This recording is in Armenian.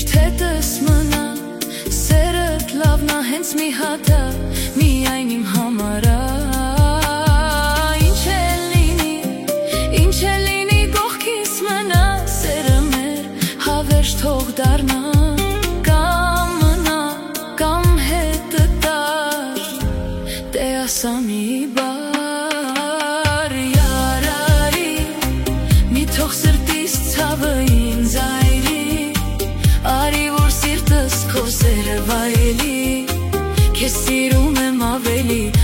Միշտ հետս մնա, սերդ լավնա հենց մի հատա, միայն իմ համարա։ Ինչ է լինի կողքիս մնա, սերը մեր հավերժ թող դառնա, կամ մնա, կամ հետը տար, դե ասա մի բար, յարարի, մի թող սրտիս ցավը ինձ այրի, արի որ սիրտս քո սերը վայելի, քեզ սիրում եմ ավելի